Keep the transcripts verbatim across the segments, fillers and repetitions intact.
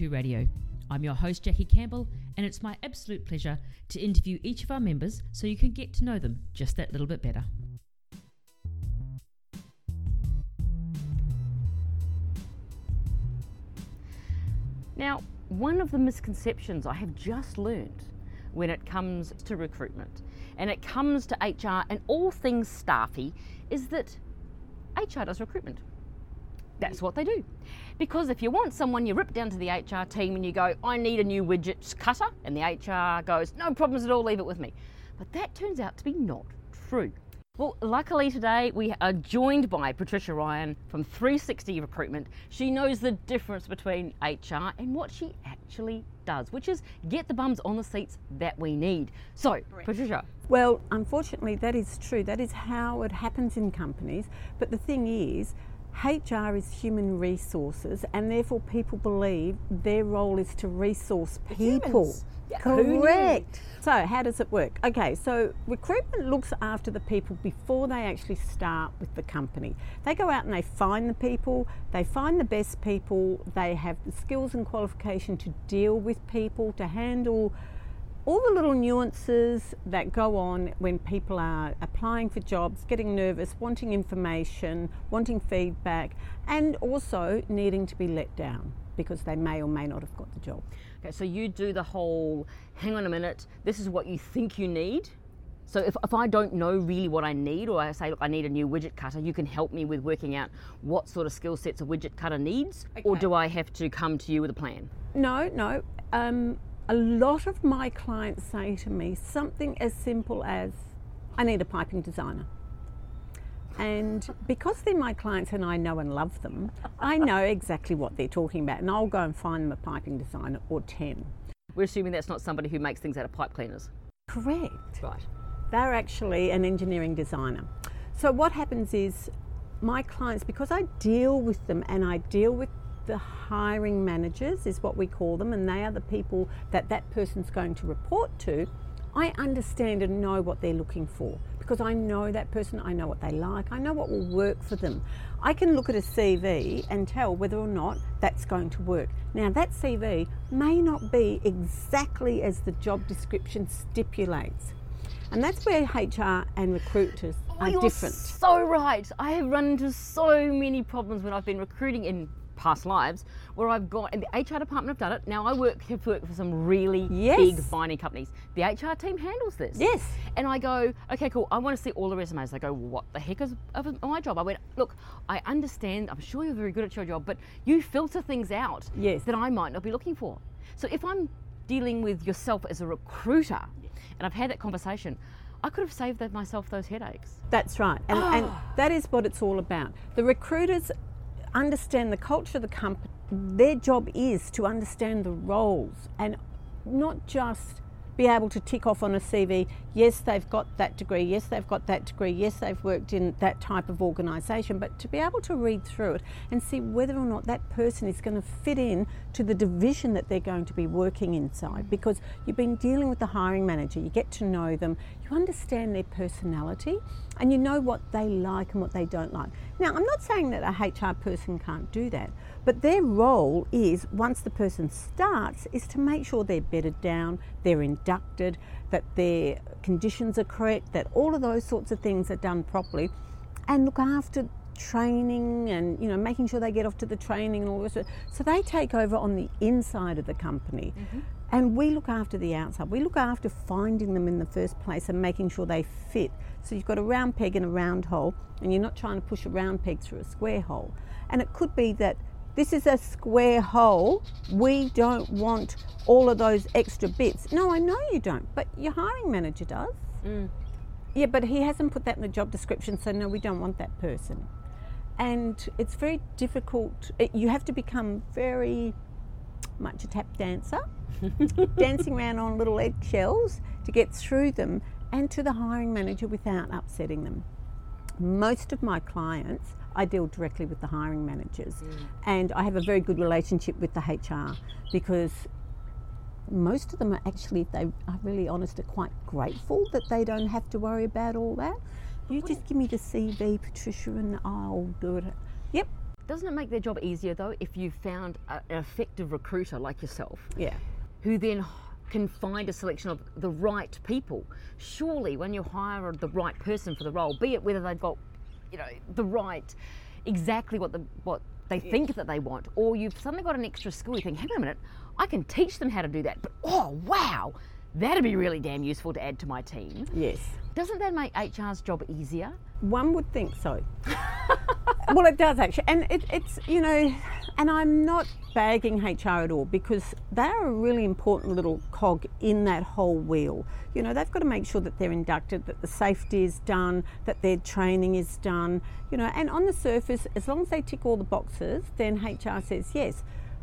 two Radio. I'm your host, Jackie Campbell, and it's my absolute pleasure to interview each of our members so you can get to know them just that little bit better. Now, one of the misconceptions I have just learned when it comes to recruitment and it comes to H R and all things staffy is that H R does recruitment. That's what they do. Because if you want someone, you rip down to the H R team and you go, I need a new widgets cutter, and the H R goes, no problems at all, leave it with me. But that turns out to be not true. Well, luckily today we are joined by Patricia Ryan from three sixty Recruitment. She knows the difference between H R and what she actually does, which is get the bums on the seats that we need. So, Correct. Patricia. Well, unfortunately that is true. That is how it happens in companies. But the thing is, H R is human resources, and therefore people believe their role is to resource people. Yeah, correct. So how does it work? Okay, so recruitment looks after the people before they actually start with the company. They go out and they find the people, they find the best people, they have the skills and qualification to deal with people, to handle all the little nuances that go on when people are applying for jobs, getting nervous, wanting information, wanting feedback, and also needing to be let down because they may or may not have got the job. Okay, so you do the whole, hang on a minute, this is what you think you need. So if, if I don't know really what I need, or I say, look, I need a new widget cutter, you can help me with working out what sort of skill sets a widget cutter needs, okay. Or do I have to come to you with a plan? No, no. Um, A lot of my clients say to me something as simple as, I need a piping designer. And because they're my clients and I know and love them, I know exactly what they're talking about, and I'll go and find them a piping designer or ten. We're assuming that's not somebody who makes things out of pipe cleaners. Correct. Right. They're actually an engineering designer. So what happens is my clients, because I deal with them and I deal with the hiring managers is what we call them, and they are the people that that person's going to report to, I understand and know what they're looking for because I know that person, I know what they like, I know what will work for them. I can look at a C V and tell whether or not that's going to work. Now that C V may not be exactly as the job description stipulates, and that's where H R and recruiters oh, are you're different. So right. I have run into so many problems when I've been recruiting in past lives where I've got, and the H R department have done it. Now I work have worked for some really yes. big mining companies. The H R team handles this. Yes. And I go, okay, cool, I want to see all the resumes. They go, well, what the heck is of my job? I went, look, I understand, I'm sure you're very good at your job, but you filter things out yes. that I might not be looking for. So if I'm dealing with yourself as a recruiter, and I've had that conversation, I could have saved myself those headaches. That's right. And, oh. and that is what it's all about. The recruiters understand the culture of the company. Their job is to understand the roles and not just be able to tick off on a C V, yes, they've got that degree, yes, they've got that degree, yes, they've worked in that type of organisation, but to be able to read through it and see whether or not that person is going to fit in to the division that they're going to be working inside, because you've been dealing with the hiring manager, you get to know them, you understand their personality, and you know what they like and what they don't like. Now, I'm not saying that a H R person can't do that, but their role is, once the person starts, is to make sure they're bedded down, they're inducted, that their conditions are correct, that all of those sorts of things are done properly, and look after training and, you know, making sure they get off to the training and all this. So they take over on the inside of the company. Mm-hmm. And we look after the outside. We look after finding them in the first place and making sure they fit. So you've got a round peg in a round hole, and you're not trying to push a round peg through a square hole. And it could be that this is a square hole, we don't want all of those extra bits. No, I know you don't, but your hiring manager does. Mm. Yeah, but he hasn't put that in the job description, so no, we don't want that person. And it's very difficult. It, you have to become very much a tap dancer, dancing around on little eggshells to get through them and to the hiring manager without upsetting them. Most of my clients, I deal directly with the hiring managers, mm. and I have a very good relationship with the H R, because most of them are actually, if they are really honest, are quite grateful that they don't have to worry about all that. You just give me the C V, Patricia, and I'll do it. Yep. Doesn't it make their job easier though if you've found a, an effective recruiter like yourself? Yeah. Who then can find a selection of the right people? Surely when you hire the right person for the role, be it whether they've got, you know, the right, exactly what the what they yeah. think that they want, or you've suddenly got an extra skill, you think, hang on a minute, I can teach them how to do that, but oh wow, that'd be really damn useful to add to my team. Yes. Doesn't that make H R's job easier? One would think so. Well, it does actually, and it, it's, you know, and I'm not bagging H R at all, because they're a really important little cog in that whole wheel. You know, they've got to make sure that they're inducted, that the safety is done, that their training is done, you know, and on the surface, as long as they tick all the boxes, then H R says yes.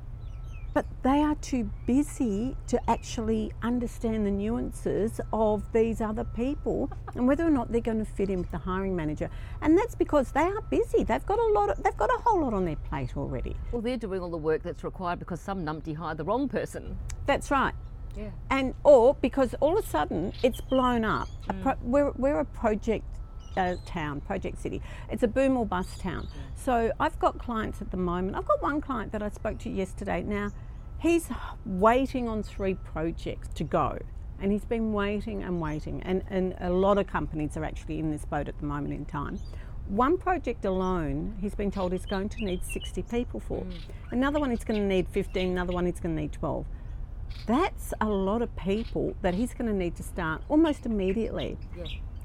But they are too busy to actually understand the nuances of these other people and whether or not they're going to fit in with the hiring manager. And that's because they are busy. They've got a lot. Of, they've got a whole lot on their plate already. Well, they're doing all the work that's required because some numpty hired the wrong person. That's right. Yeah. And or because all of a sudden it's blown up. Mm. A pro, we're we're a project. Uh, town, project city. It's a boom or bust town. So I've got clients at the moment. I've got one client that I spoke to yesterday. Now, he's waiting on three projects to go, and he's been waiting and waiting. And, and a lot of companies are actually in this boat at the moment in time. One project alone, he's been told he's going to need sixty people for. Mm. Another one he's going to need fifteen, another one he's going to need twelve. That's a lot of people that he's going to need to start almost immediately. Yeah.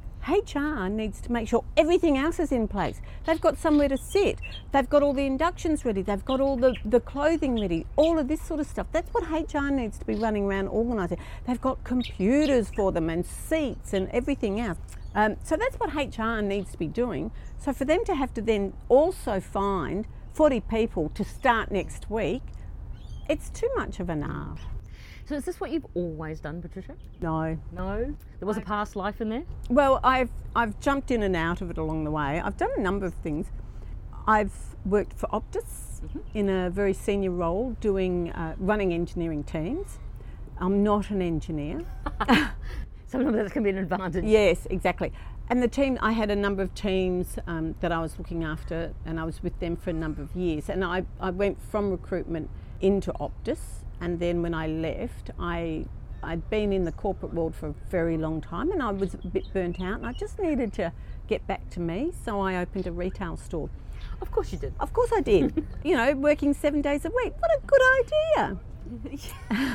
H R needs to make sure everything else is in place. They've got somewhere to sit. They've got all the inductions ready. They've got all the, the clothing ready, all of this sort of stuff. That's what H R needs to be running around organising. They've got computers for them and seats and everything else. Um, so that's what H R needs to be doing. So for them to have to then also find forty people to start next week, it's too much of an ask. So is this what you've always done, Patricia? No. No? There was a past life in there? Well, I've I've jumped in and out of it along the way. I've done a number of things. I've worked for Optus mm-hmm. in a very senior role, doing uh, running engineering teams. I'm not an engineer. Sometimes that can be an advantage. Yes, exactly. And the team, I had a number of teams um, that I was looking after, and I was with them for a number of years. And I, I went from recruitment into Optus. And then when I left, I, I'd been in the corporate world for a very long time, and I was a bit burnt out, and I just needed to get back to me, so I opened a retail store. Of course you did. Of course I did. You know, working seven days a week. What a good idea.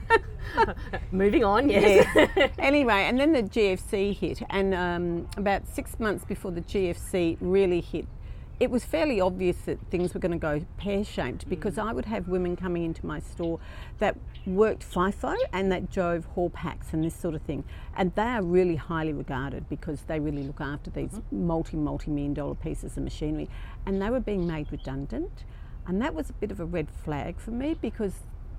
Moving on, yes. yes. Anyway, and then the G F C hit, and um, about six months before the G F C really hit, it was fairly obvious that things were going to go pear-shaped, because mm. I would have women coming into my store that worked FIFO and that drove haul packs and this sort of thing. And they are really highly regarded because they really look after these mm-hmm. multi, multi-million dollar pieces of machinery. And they were being made redundant. And that was a bit of a red flag for me, because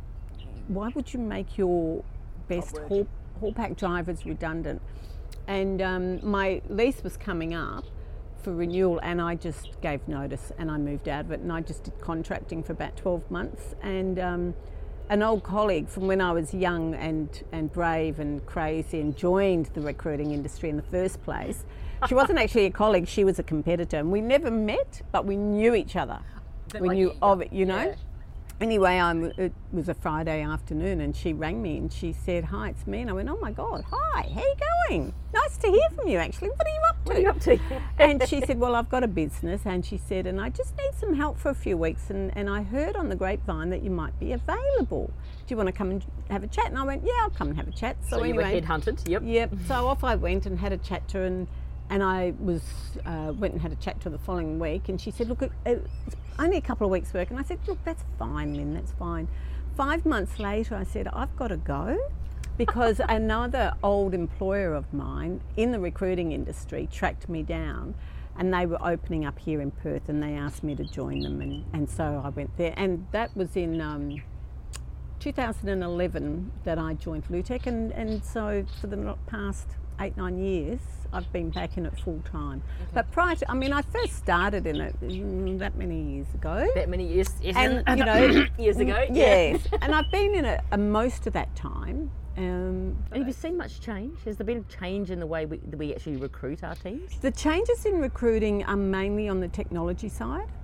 why would you make your best haul, haul pack drivers redundant? And um, my lease was coming up for renewal, and I just gave notice and I moved out of it, and I just did contracting for about twelve months. And um, an old colleague from when I was young and, and brave and crazy and joined the recruiting industry in the first place, she wasn't actually a colleague, she was a competitor, and we never met, but we knew each other. We like knew of it, you know. Yeah. Anyway, I'm, it was a Friday afternoon, and she rang me and she said, "Hi, it's me." And I went, "Oh my God, hi, how you going? Nice to hear from you, actually. What are you up to?" What are you up to? And she said, "Well, I've got a business," and she said, "and I just need some help for a few weeks, and, and I heard on the grapevine that you might be available. Do you want to come and have a chat?" And I went, "Yeah, I'll come and have a chat." So, so anyway, you were headhunted, yep. Yep, so off I went and had a chat to her, and, and I was uh, went and had a chat to her the following week, and she said, "Look, it, it's only a couple of weeks' work." And I said, "Look, that's fine, Lynn, that's fine." Five months later, I said, "I've got to go," because another old employer of mine in the recruiting industry tracked me down, and they were opening up here in Perth, and they asked me to join them, and, and so I went there. And that was in um, two thousand eleven that I joined Lutech, and, and so for the past eight, nine years, I've been back in it full time. Okay. But prior to, I mean, I first started in it mm, that many years ago. That many years, yes, and you know, years ago. Yes, and I've been in it uh, most of that time. Um, and have you seen much change? Has there been a change in the way we, that we actually recruit our teams? The changes in recruiting are mainly on the technology side.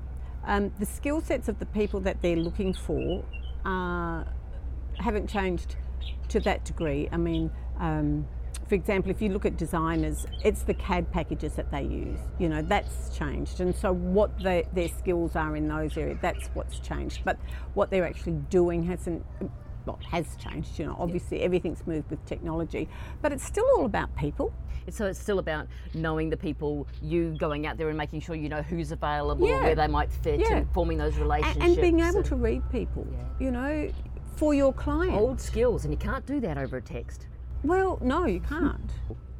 Um, the skill sets of the people that they're looking for uh, haven't changed to that degree. I mean, um, for example, if you look at designers, it's the C A D packages that they use. You know, that's changed. And so what they, their skills are in those areas, that's what's changed. But what they're actually doing hasn't, well, has changed. You know, obviously everything's moved with technology, but it's still all about people. So it's still about knowing the people, you going out there and making sure you know who's available, Yeah. where they might fit, Yeah. and forming those relationships. And, and being able and to read people, Yeah. you know, for your client. old skills, and you can't do that over a text. Well, no, you can't.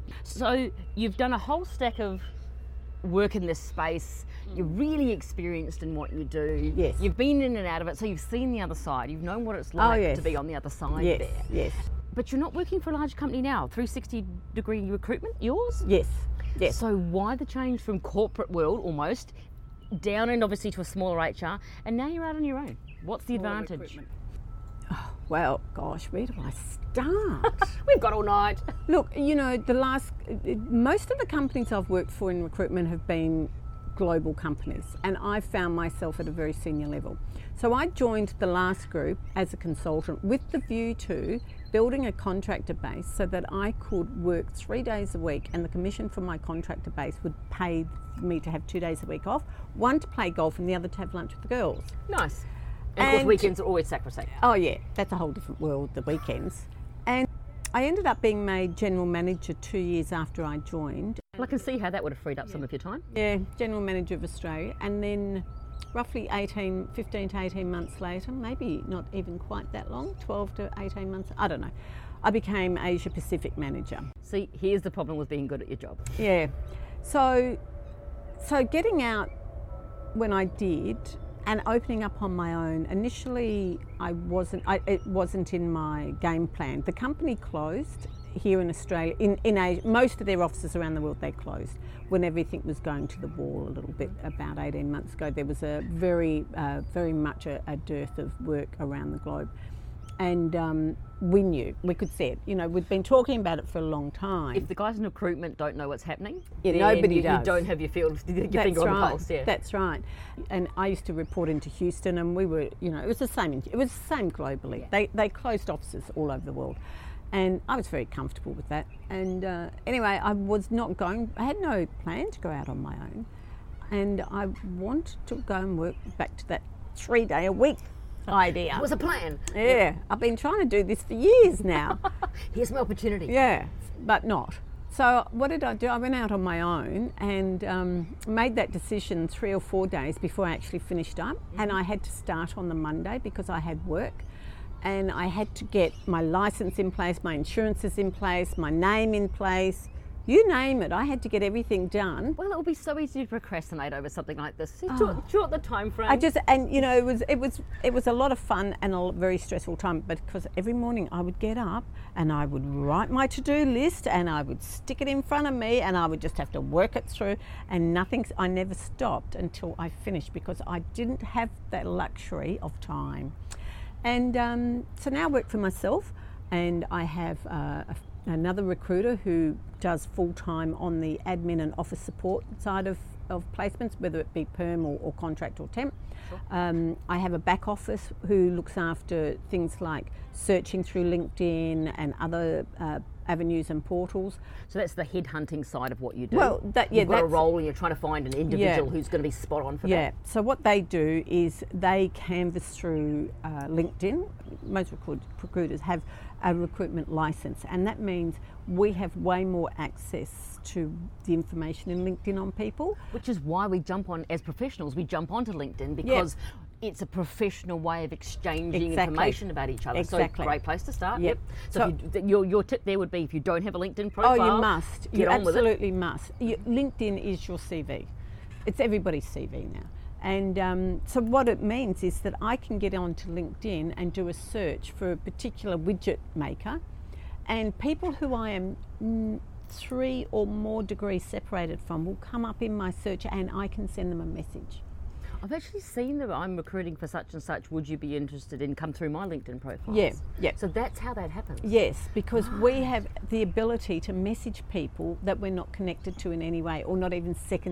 So you've done a whole stack of work in this space. You're really experienced in what you do. Yes. You've been in and out of it, so you've seen the other side. You've known what it's like yes. to be on the other side Yes, there. yes, But you're not working for a large company now. three sixty degree recruitment, yours? yes, yes. So why the change from corporate world almost down and obviously to a smaller H R, and now you're out on your own? What's the advantage? Well, gosh, where do I start? We've got all night. Look, you know, the last, most of the companies I've worked for in recruitment have been global companies, and I found myself at a very senior level. So I joined the last group as a consultant with the view to building a contractor base so that I could work three days a week, and the commission from my contractor base would pay me to have two days a week off, one to play golf and the other to have lunch with the girls. Nice. And, of course, And- weekends are always sacrosanct. Oh yeah, that's a whole different world, the weekends. And I ended up being made general manager two years after I joined. Well, I can see how that would have freed up some of your time. Yeah, general manager of Australia. And then roughly eighteen, fifteen to eighteen months later, maybe not even quite that long, twelve to eighteen months, I don't know, I became Asia Pacific manager. See, here's the problem with being good at your job. Yeah. So, so getting out when I did and opening up on my own, initially I wasn't, I, it wasn't in my game plan. The company closed here in Australia, in, in Asia, most of their offices around the world, they closed when everything was going to the wall a little bit about eighteen months ago. There was a very, uh, very much a, a dearth of work around the globe. And um, we knew, we could see it. You know, we'd been talking about it for a long time. If the guys in recruitment don't know what's happening, Yeah, then nobody you, does. you don't have your, field, your That's finger on right. the pulse. Yeah. That's right. And I used to report into Houston, and we were, you know, it was the same. In, it was the same globally. Yeah. They they closed offices all over the world, and I was very comfortable with that. And uh, anyway, I was not going. I had no plan to go out on my own, and I wanted to go and work back to that three day a week idea. It was a plan. Yeah, I've been trying to do this for years now. Here's my opportunity. Yeah, but not. So what did I do? I went out on my own and um, made that decision three or four days before I actually finished up. Mm-hmm. And I had to start on the Monday because I had work. And I had to get my license in place, my insurances in place, my name in place. You name it, I had to get everything done. Well, it would be so easy to procrastinate over something like this. Oh. Short, short the time frame. I just, and you know, it was it was it was a lot of fun and a very stressful time, but because every morning I would get up and I would write my to-do list and I would stick it in front of me and I would just have to work it through, and nothing, I never stopped until I finished because I didn't have that luxury of time. And um, so now I work for myself, and I have uh, a another recruiter who does full-time on the admin and office support side of, of placements, whether it be perm or, or contract or temp. Sure. Um, I have a back office who looks after things like searching through LinkedIn and other uh, avenues and portals. So that's the headhunting side of what you do. Well, that, yeah, You've got a that's- role and you're trying to find an individual Yeah. who's going to be spot on for Yeah, that. so what they do is they canvass through uh, LinkedIn. Most recruit- recruiters have a recruitment license, and that means we have way more access to the information in LinkedIn on people. Which is why we jump on, as professionals, we jump onto LinkedIn because it's a professional way of exchanging Exactly. information about each other. Exactly. So great place to start. Yep. So, So- if you, th- your, your tip there would be if you don't have a LinkedIn Oh, profile, you must. get You on with it. absolutely must. You, LinkedIn is your C V. It's everybody's C V now. And um, so what it means is that I can get onto LinkedIn and do a search for a particular widget maker, and people who I am mm, three or more degrees separated from will come up in my search, and I can send them a message. I've actually seen that I'm recruiting for such and such. Would you be interested in come through my LinkedIn profile? Yeah, yeah. So that's how that happens. Yes, because we have the ability to message people that we're not connected to in any way, or not even second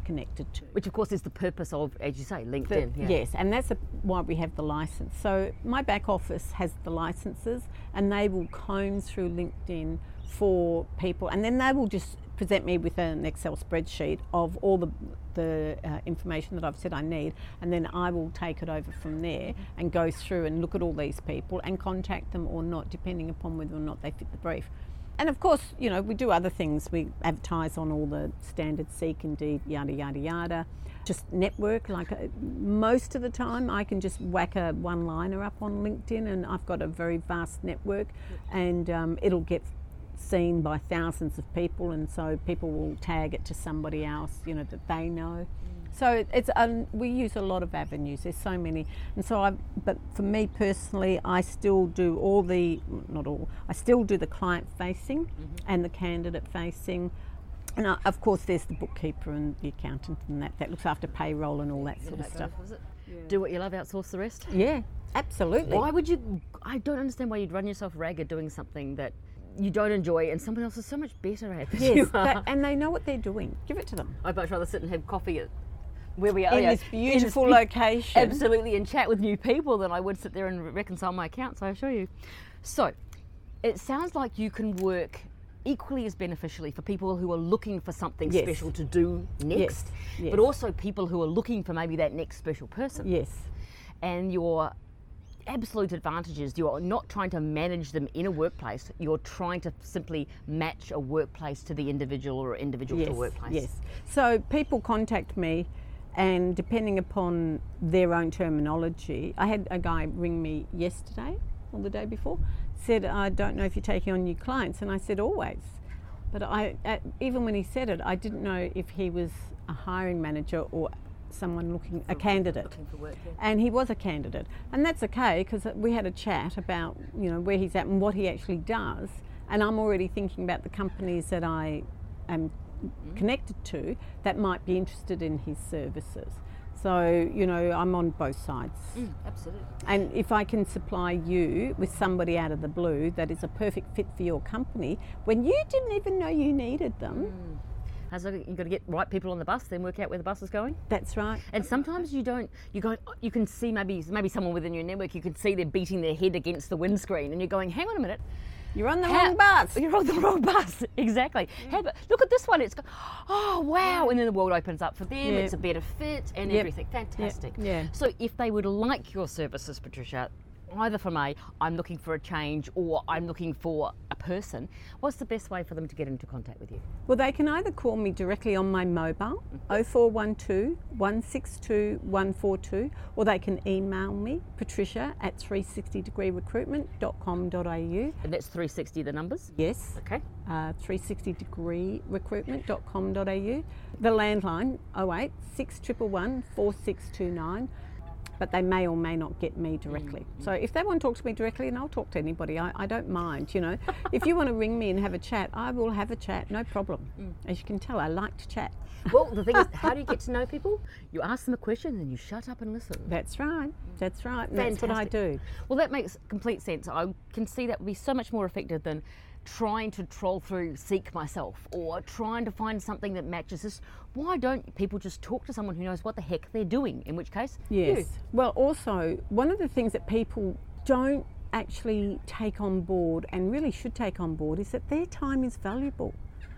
connected to. Which of course is the purpose of, as you say, LinkedIn. The, yeah. Yes, and that's a, why we have the license. So my back office has the licenses, and they will comb through LinkedIn for people, and then they will just present me with an Excel spreadsheet of all the the uh, information that I've said I need, and then I will take it over from there and go through and look at all these people and contact them or not, depending upon whether or not they fit the brief. And of course, you know, we do other things. We advertise on all the standard Seek, Indeed, yada, yada, yada. Just network, like uh, most of the time I can just whack a one-liner up on LinkedIn, and I've got a very vast network, and um, it'll get seen by thousands of people, and so people will tag it to somebody else, you know, that they know. Mm. So it's um, we use a lot of avenues. There's so many, and so I. But for me personally, I still do all the not all. I still do the client facing mm-hmm. and the candidate facing, and I, of course there's the bookkeeper and the accountant and that that looks after payroll and all that sort of stuff. Goes, yeah. Do what you love, outsource the rest. Yeah, absolutely. Why would you? I don't understand why you'd run yourself ragged doing something that you don't enjoy and someone else is so much better at than yes, you are. That, and they know what they're doing. Give it to them. I'd much rather sit and have coffee at where we are. In yeah, this beautiful in this, location. Absolutely, and chat with new people than I would sit there and reconcile my accounts, I assure you. So, it sounds like you can work equally as beneficially for people who are looking for something yes. special to do next, yes. Yes. but also people who are looking for maybe that next special person. Yes. And your absolute advantages, you're not trying to manage them in a workplace, you're trying to simply match a workplace to the individual or individual yes, to a workplace. Yes. So people contact me, and depending upon their own terminology, I had a guy ring me yesterday or the day before, said, I don't know if you're taking on new clients, and I said, always. But I, uh, even when he said it, I didn't know if he was a hiring manager or someone looking, a candidate. Looking for work, yeah. And he was a candidate, and that's okay, because we had a chat about, you know, where he's at and what he actually does, and I'm already thinking about the companies that I am mm-hmm. connected to that might be interested in his services. So, you know, I'm on both sides. Mm, absolutely. And if I can supply you with somebody out of the blue that is a perfect fit for your company when you didn't even know you needed them. Mm. So you've got to get right people on the bus, then work out where the bus is going. That's right. And sometimes you don't. You go. You can see maybe maybe someone within your network. You can see they're beating their head against the windscreen, and you're going, "Hang on a minute, you're on the How, wrong bus. You're on the wrong bus." Exactly. Yeah. How about, look at this one. It's go, oh wow, yeah. And then the world opens up for them. Yeah. It's a better fit and yep. everything. Fantastic. Yep. Yeah. So if they would like your services, Patricia, either from a I'm looking for a change or I'm looking for a person, what's the best way for them to get into contact with you? Well, they can either call me directly on my mobile, mm-hmm. oh four one two, one six two, one four two, or they can email me, patricia at three sixty degree recruitment dot com dot a u. And that's three sixty the numbers? Yes. Okay. Uh, three sixty degree recruitment dot com dot a u. The landline, oh eight, six one one, four six two nine. But they may or may not get me directly. Mm-hmm. So if they want to talk to me directly, and I'll talk to anybody, I, I don't mind, you know. If you want to ring me and have a chat, I will have a chat, no problem. Mm. As you can tell, I like to chat. Well, the thing is, how do you get to know people? You ask them a question and you shut up and listen. That's right, that's right, and that's what I do. Well, that makes complete sense. I can see that would be so much more effective than trying to troll through Seek myself or trying to find something that matches this. Why don't people just talk to someone who knows what the heck they're doing, in which case, yes. you. Well, also, one of the things that people don't actually take on board and really should take on board is that their time is valuable.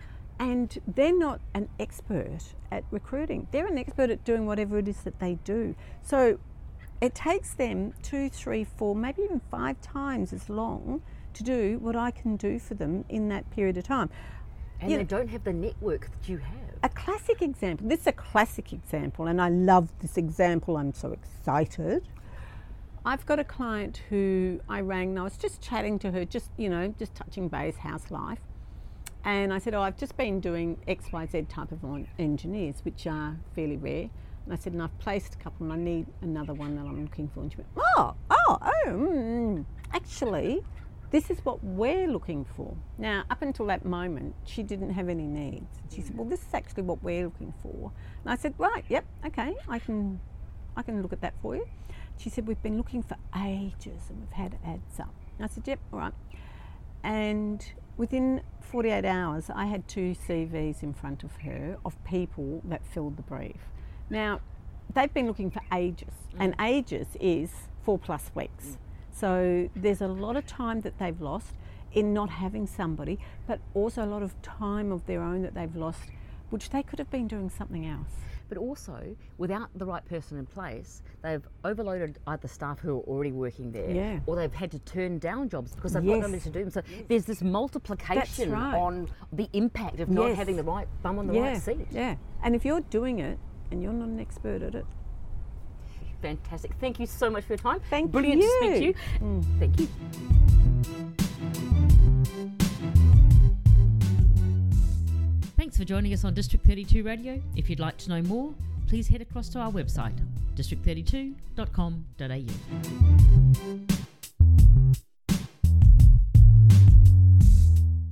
And they're not an expert at recruiting. They're an expert at doing whatever it is that they do. So it takes them two, three, four, maybe even five times as long to do what I can do for them in that period of time. And you they know, don't have the network that you have. A classic example, this is a classic example, and I love this example, I'm so excited. I've got a client who I rang, and I was just chatting to her, just, you know, just touching base, house life. And I said, oh, I've just been doing X Y Z type of engineers, which are fairly rare. And I said, and I've placed a couple, and I need another one that I'm looking for. And she went, oh, oh, oh, mm, actually, this is what we're looking for. Now, up until that moment, she didn't have any needs. She said, well, this is actually what we're looking for. And I said, right, yep, okay, I can, I can look at that for you. She said, we've been looking for ages and we've had ads up. And I said, yep, all right. And Within forty-eight hours, I had two C Vs in front of her of people that filled the brief. Now, they've been looking for ages, mm. and ages is four plus weeks. Mm. So there's a lot of time that they've lost in not having somebody, but also a lot of time of their own that they've lost, which they could have been doing something else. But also, without the right person in place, they've overloaded either staff who are already working there, yeah. or they've had to turn down jobs because they've yes. got nobody to do them. So yes. there's this multiplication right. on the impact of not yes. having the right bum on the yeah. right seat. Yeah, and if you're doing it and you're not an expert at it. Fantastic. Thank you so much for your time. Thank Brilliant you. to speak to you. Mm. Thank you. Thanks for joining us on District thirty-two Radio. If you'd like to know more, please head across to our website, district thirty-two dot com dot a u.